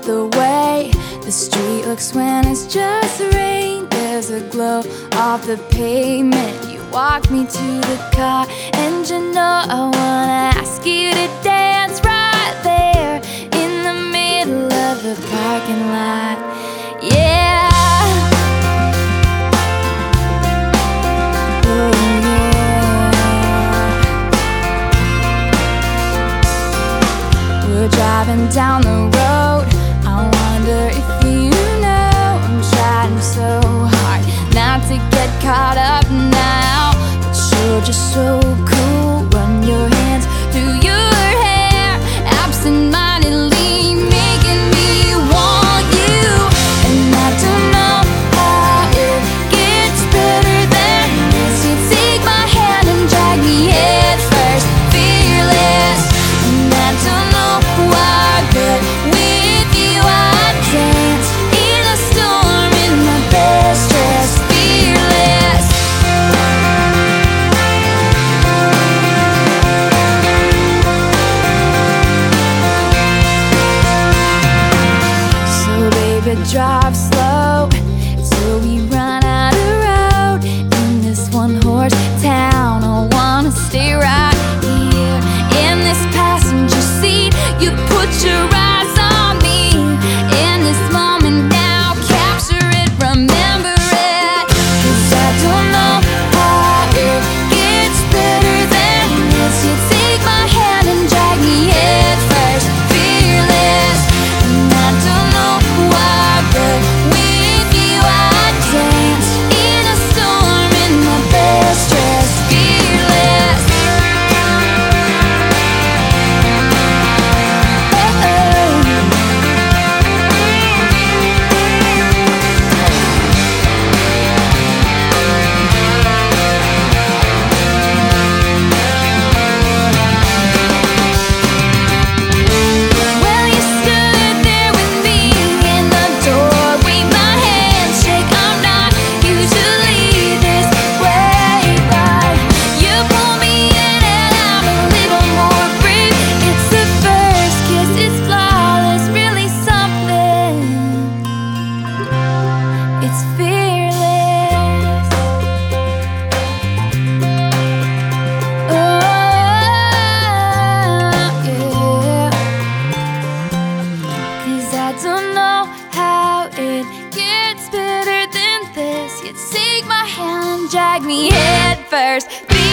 about the way the street looks when it's just rain. There's a glow off the pavement. You walk me to the car, and you know I wanna ask you to dance right there in the middle of the parking lot. Yeah. We're driving down the road. I wonder if you know I'm trying so hard not to get caught up now, but you're just so cool. Run your hands through your hair, absent-mindedly making me want you. And I don't know how it gets better than this. You take my hand and drag me head first, fearless. And I don't know why, but with you I dance in a storm in my best dress, fearless. So baby, drive slow till we run out of road in this one-horse town. I wanna stay right here in this passenger seat. You put your eyes on me in this moment now. Capture it, remember it, 'cause I don't know how it gets better than this. You take my hand and drag me head first, fearless. And I don't know why, but with you I dance in a storm in my best dress, fearless. Well, you stood there with me in the doorway, my hands shake. I'm not usually this way, but you pull me in and I'm a little more brave. It's the first kiss, it's flawless, really something. It's fearless. Oh, yeah. 'Cause I don't know how it gets better than this. You take my hand and drag me head first.